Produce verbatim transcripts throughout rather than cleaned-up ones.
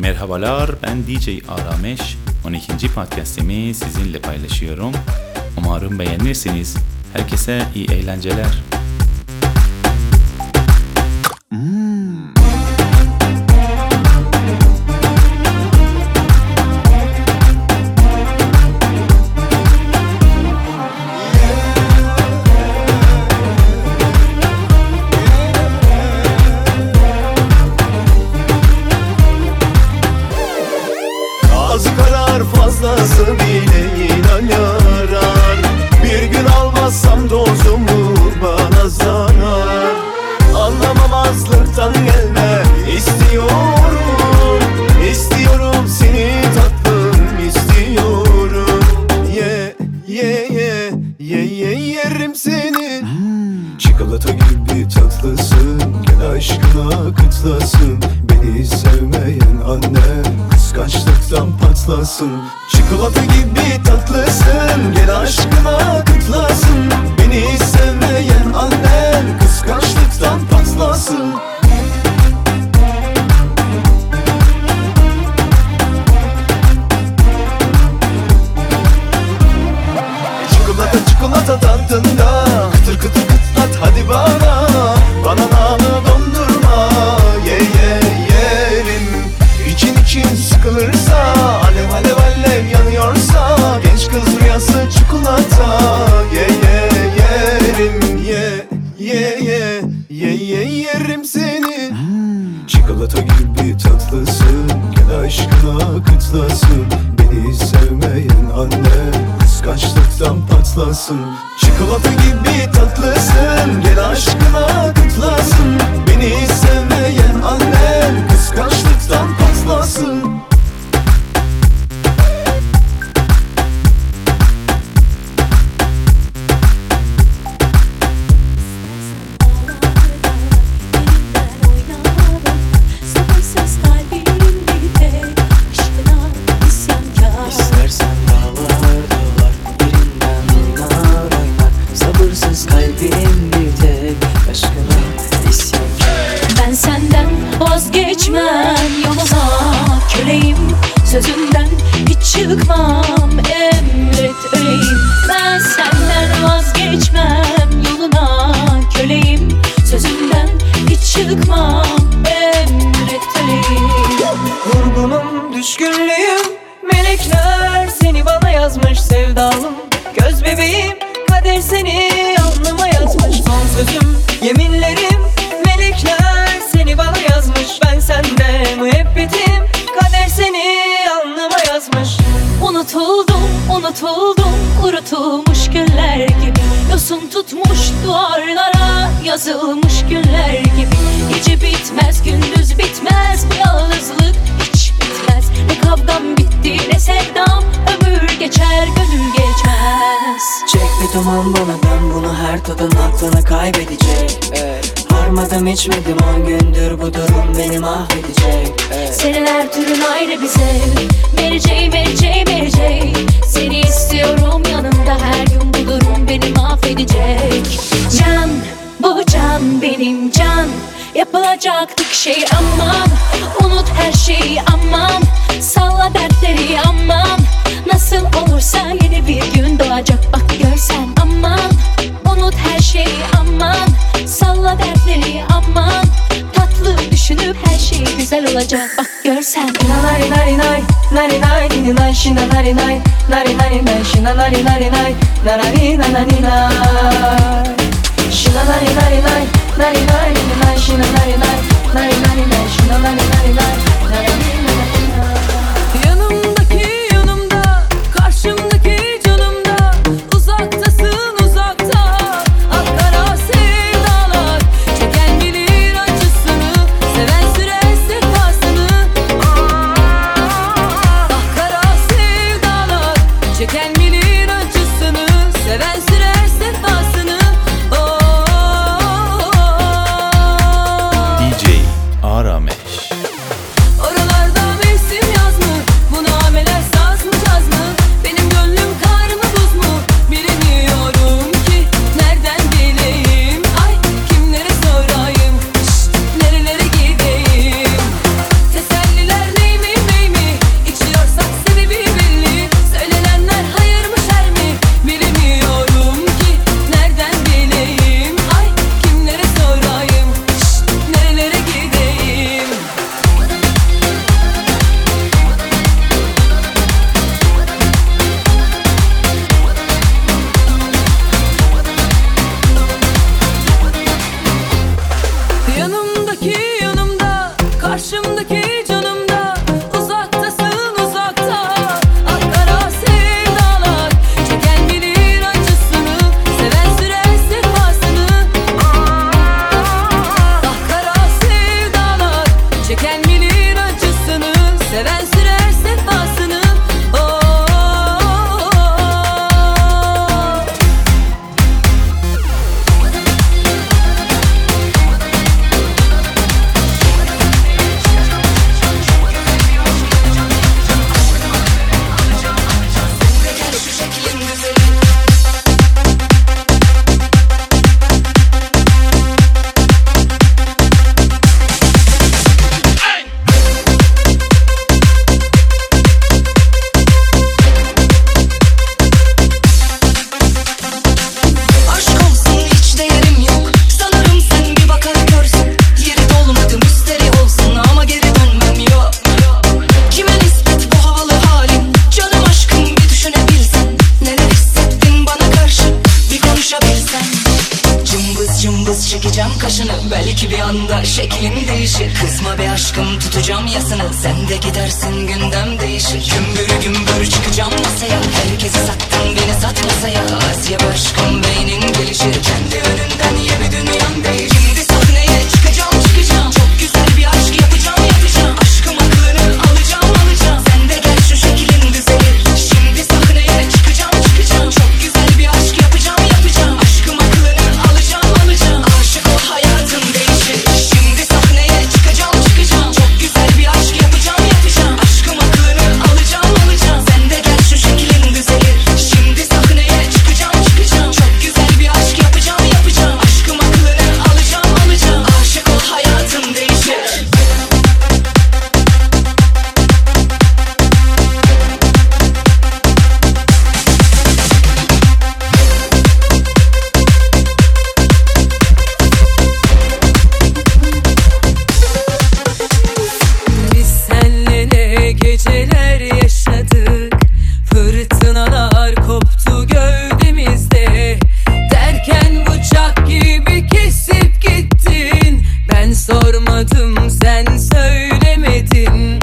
Merhabalar, ben D J Arameş. on ikinci podcast'imi sizinle paylaşıyorum. Umarım beğenirsiniz. Herkese iyi eğlenceler. Hmm. Az karar fazlası bile inan yarar. Bir gün almazsam dozumu bana zarar. Anlamamazlıktan gelme istiyorum. İstiyorum seni tatlım istiyorum. Ye ye ye ye ye yerim seni. hmm. Çikolata gibi tatlısın, gel aşkına kıtlasın. Beni sevmeyen anne kıskançlıktan patlasın. Çikolata gibi tatlısın, gel aşkına kıtlasın. Beni sevmeyen annen kıskançlıktan patlasın. Çikolata çikolata tadında, kıtır kıtır kıtlat hadi bana. Bananamı dondurma, ye ye yerim. İçin için sıkılırsa, alev alev alev yanıyorsa, genç kız rüyası çikolata. Ye ye yerim, ye ye ye ye ye yerim seni. hmm. Çikolata gibi tatlısın, gel aşkına kıtlasın. Beni sevmeyen anne kıskançlıktan patlasın. Çikolata gibi tatlısın, gel aşkına kıtlasın. Beni sevmeyen annen kıskançlıktan patlasın. Vazgeçmem yoluna köleyim. Sözünden hiç çıkmam, emret öleyim. Ben senden vazgeçmem yoluna köleyim. Sözünden hiç çıkmam, emret öleyim. Vurgunum, düşkünlüğüm, melekler seni bana yazmış sevdalım. Göz bebeğim, kader seni alnıma yazmış. Son sözüm, yeminlerim, melekler seni bana yazmış. Ben sende müebbetim, kader seni alnıma yazmış. Unutuldum, unutuldum, kurutulmuş güller gibi. Yosun tutmuş duvarlara yazılmış güller gibi. Gece bitmez, gündüz bitmez, bu yalnızlık hiç bitmez. Ne kavgam bitti, ne sevdam, ömür geçer, gönül geçmez. Çek bir duman bana, ben bunu her tadın aklına kaybedecek. evet. Harmadım içmedim on gündür, bu durum beni mahvedecek. evet. Senin her türün ayrı bir zevk. Mary J, Mary J, Mary J. Seni istiyorum yanımda her gün, bu durum beni mahvedecek. Can, bu can benim can. Yapılacak tek şey aman. Unut her şeyi aman. Salla dertleri aman. Nasıl olursa yeni bir gün doğacak bak görsen aman. Unut her şeyi aman. Salla dertleri aman. Tatlı düşünüp her şey güzel olacak bak görsen. Nari nari nari nari nari nari nari şina nari nari nari nari nari şina nari nari nari nari nari nari şina nari nari nari nari nari nari şina nari nari nari nari nari şina nari nari nari nari nari. Yanımdaki yanımda, karşımdaki canımda, uzaktasın uzakta. Aklara sevdalar, çeken bilir acısını, seven sürer sefasını. Aklara sevdalar, çeken bilir acısını, seven sürer sefasını. Oh, oh, oh, oh. Cımbız çekeceğim kaşını, belki bir anda şeklin değişir. Kızma be aşkım, tutacağım yasını, sen de gidersin gündem değişir. Gümbürü gümbürü çıkacağım masaya, herkesi sattın beni sat masaya. Asya be aşkım, beynin gelişir, kendi önünden ye bir dünyam değişir. Şimdi sahneye çıkacağım çıkacağım, çok güzel bir aşk yapacağım yapacağım. Aşkım aklını alacağım alacağım, sen de gel şu şeklin düzelir. Şimdi sahneye çıkacağım çıkacağım, çok güzel bir aşk yapacağım yapacağım. Aşkım aklını alacağım alacağım, aşık ol hayatım değişir. Şimdi sahneye çıkacağım çıkacağım, çok güzel bir aşk yapacağım yapacağım. Aşkım aklını alacağım alacağım, sen de gel şu şeklin düzelir. Şimdi sahneye çıkacağım çıkacağım, çok güzel bir aşk yapacağım yapacağım. Aşkım aklını alacağım alacağım, aşık ol hayatım değişir. Biz senle ne geceler yaşadık, fırtınalar koptu gövdemizde. Derken bıçak gibi kesip gittin, ben sormadım sen söylemedin.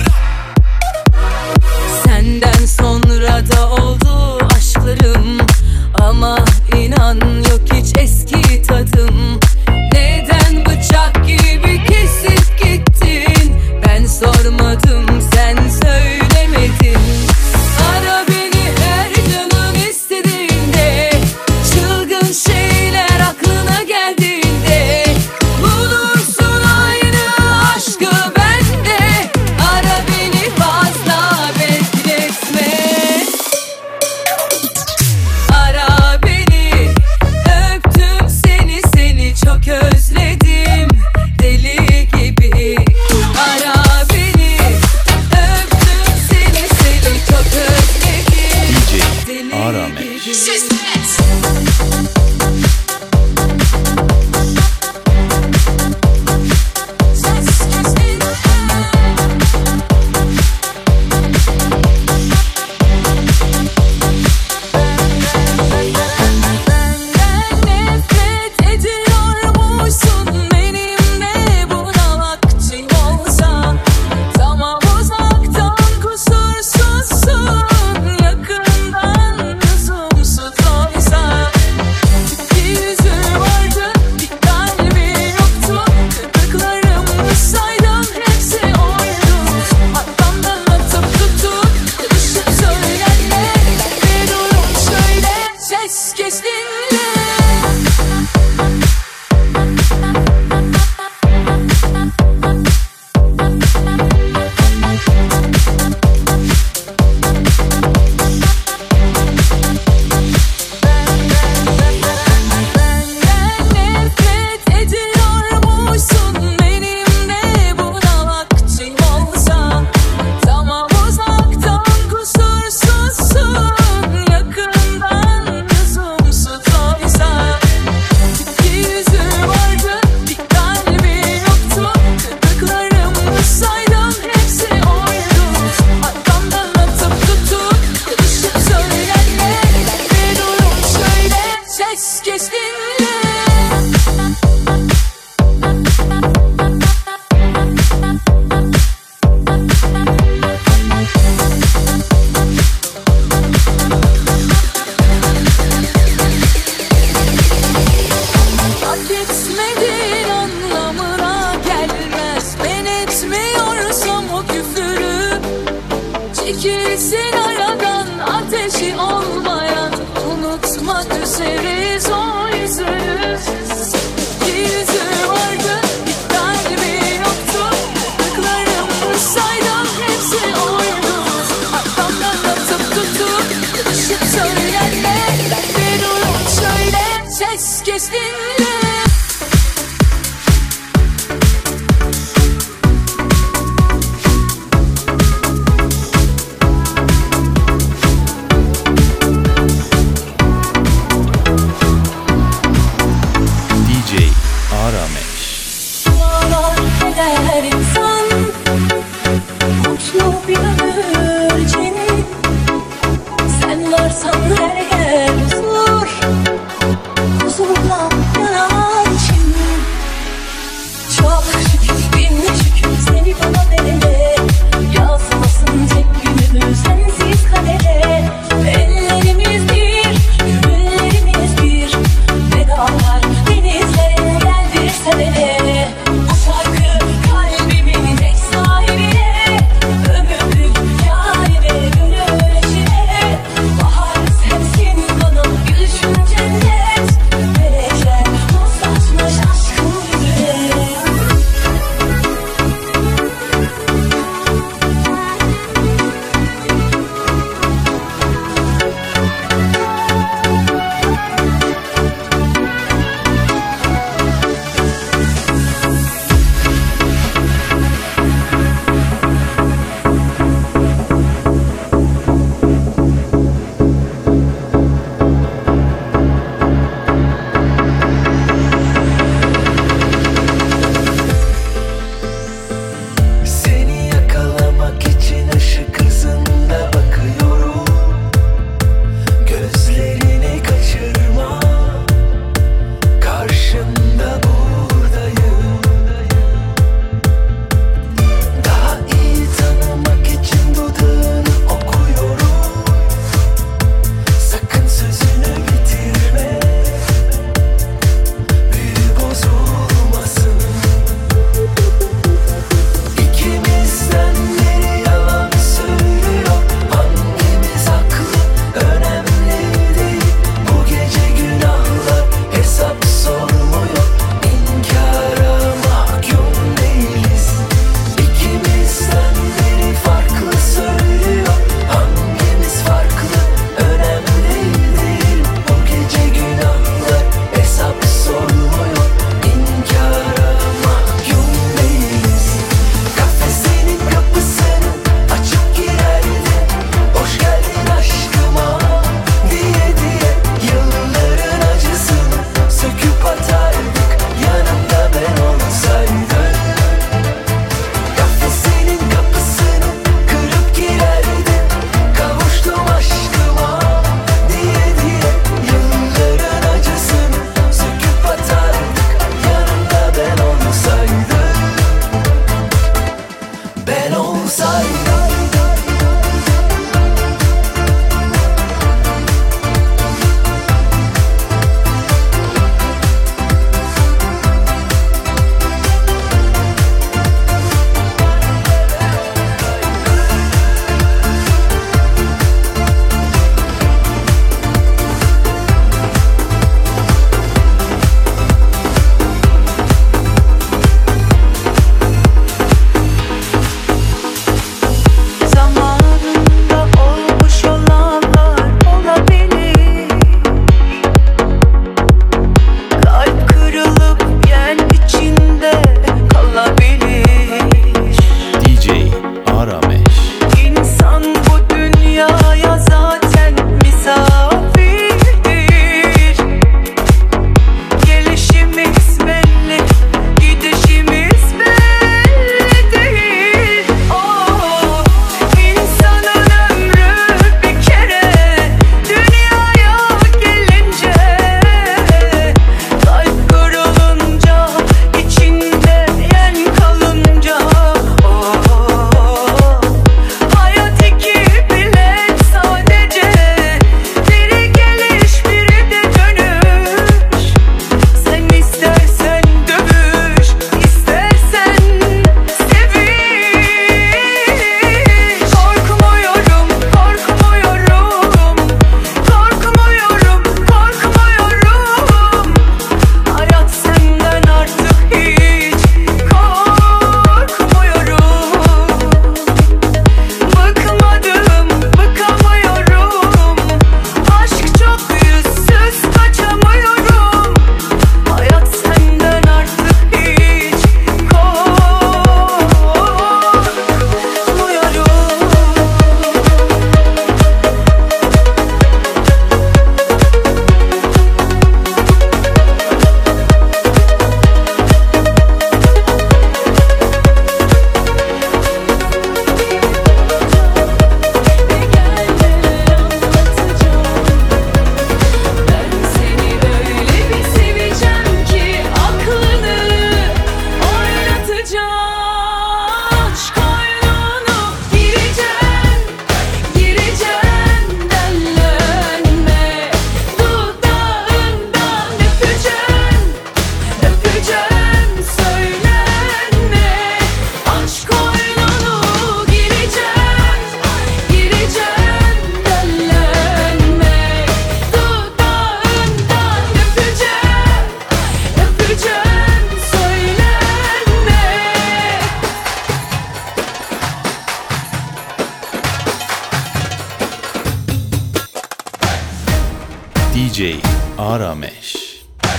Senden sonra da oldu aşklarım, ama inan yok hiç eski tadım. Neden bıçak gibi kesip gittin, ben sormadım sen söylemedin. Ara beni her canın istediğinde, çılgın şeyler aklına geldiğinde. Bulursun aynı aşkı bende, ara beni fazla bekletme. Ara beni, öptüm seni seni çok özledim deli gibi. Ara beni, öptüm seni seni çok özledim D J deli Arameş. gibi. Benden nefret ediyormuşsun, benimle buna vaktim olsa. Tamam uzaktan kusursuzsun, yakından lüzumsuz olsa. Bir yüzü vardı, bir kalbi yoktu. Kırdıklarımı saydım, hepsi oydu. Arkamdan atıp tutup düşüp söylenme. Bir durum şöyle, ses kes dinle. Benden nefret ediyormuşsun, benimle buna vaktim olsa. Tamam uzaktan kusursuzsun, yakından lüzumsuz olsa. Bir yüzü vardı, bir kalbi yoktu. Kırdıklarımı saydım, hepsi oydu. Arkamdan atıp tutup düşüp söylenme. Bir durum şöyle, ses kes dinle. Hak etmediğin anlamına gelmez. Ben etmiyorsam o küfürü, çekilsin aradan ateşi olmayan. Unutmak üzeriz o yüzü. Bir yüzü vardı, bir kalbi yoktu. Kırdıklarımı saydım, hepsi oydu. Arkamdan atıp tutup düşüp söylenme. Bir durum şöyle, ses kes dinle. D J Arameş. Ağlar eder insan, mutlu bir ömür için. Sen varsan her yer huzur, huzurla yanar. Arameş.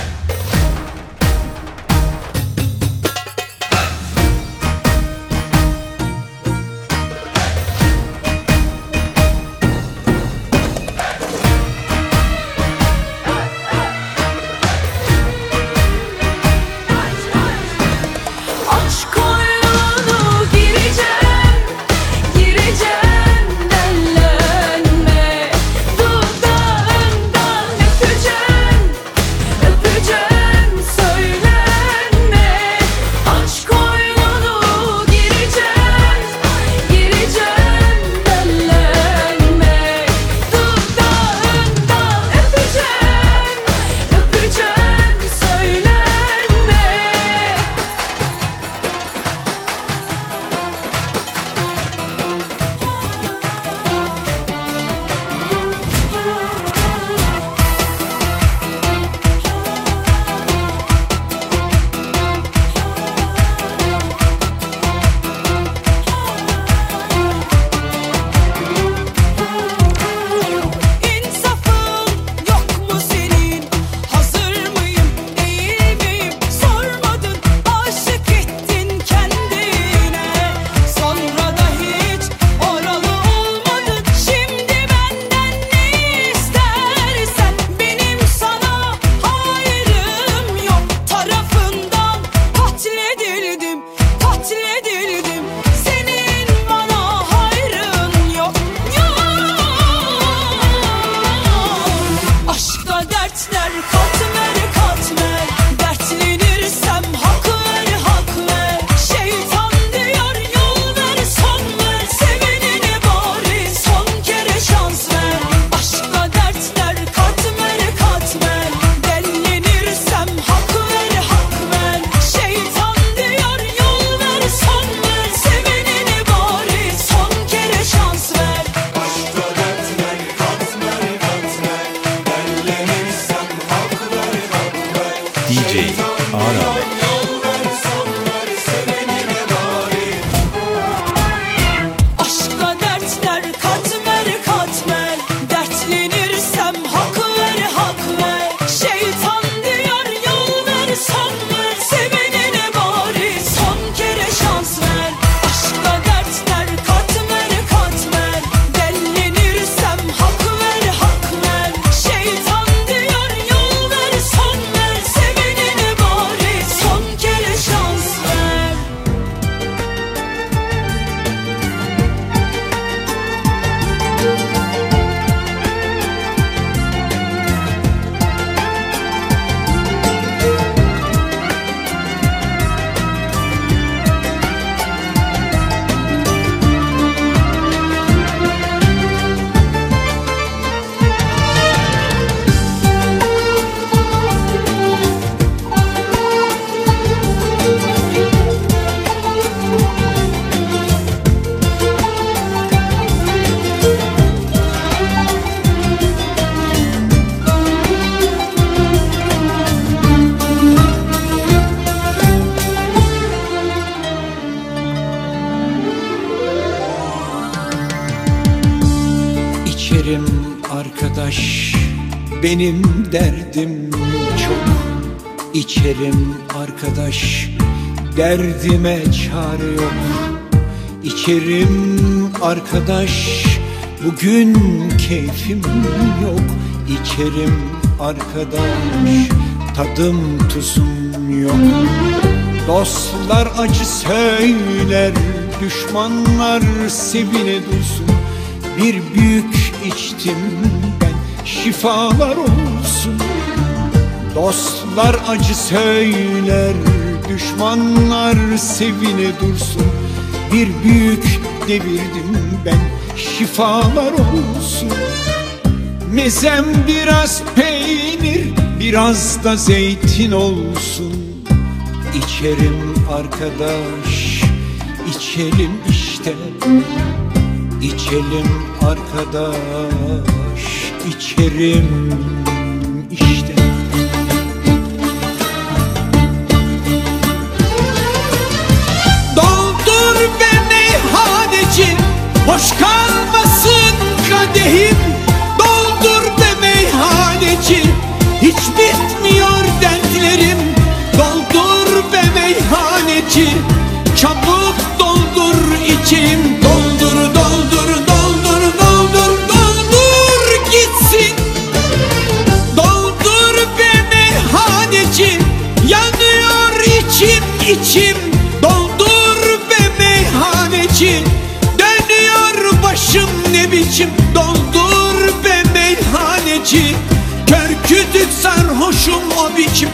Aç koynunu gireceğim, gireceğim dellenme. Dudağından öpeceğim, öpeceğim söylenme. Aç koynunu gireceğim, gireceğim dellenme. Dudağından öpeceğim, öpeceğim söylenme. İnsafın yok mu senin? Hazır mıyım, değil miyim? Sormadın, aşık ettin kendine. Sonra da hiç oralı olmadın. Şimdi benden ne istersen, benim sana hayrım yok. Tarafından katledildim, katledildim. Senin bana hayrın yok, yok. Aşkta dertler katmer katmer. Dertlenirsem hak ver hak ver. Şeytan diyor yol ver son ver. Sevenine bari son kere şans ver. Aşkta dertler katmer katmer. Dellenirsem hak ver hak ver. Şeytan diyor yol ver son ver. Sevenine bari son kere şans ver. D J Arameş. Aşkla dertler katmer katmer. Dertlenirsem hak ver hak ver. Şeytan diyor yol ver son ver. Sevenine bari son kere şans ver. Aşkla dertler katmer katmer. Dellenirsem hak ver hak ver. Şeytan diyor yol ver son ver. Sevenine bari son kere şans ver. İçerim arkadaş, benim derdim çok. İçerim arkadaş, derdime çare yok. İçerim arkadaş, bugün keyfim yok. İçerim arkadaş, tadım tuzum yok. Dostlar acı söyler, düşmanlar sevine dursun. Bir büyük içtim ben, şifalar olsun. Dostlar acı söyler, düşmanlar sevine dursun. Bir büyük devirdim ben, şifalar olsun. Mezem biraz peynir, biraz da zeytin olsun. İçerim arkadaş, içelim işte. İçelim arkadaş, içerim işte. Doldur be meyhaneci, boş kalmasın kadehim. Doldur be meyhaneci, hiç Çok doldur içim, doldur doldur doldur doldur doldur gitsin. Doldur be meyhaneci, yanıyor içim içim. Doldur be meyhaneci, dönüyor başım ne biçim. Doldur be meyhaneci, kör kütük sarhoşum o biçim.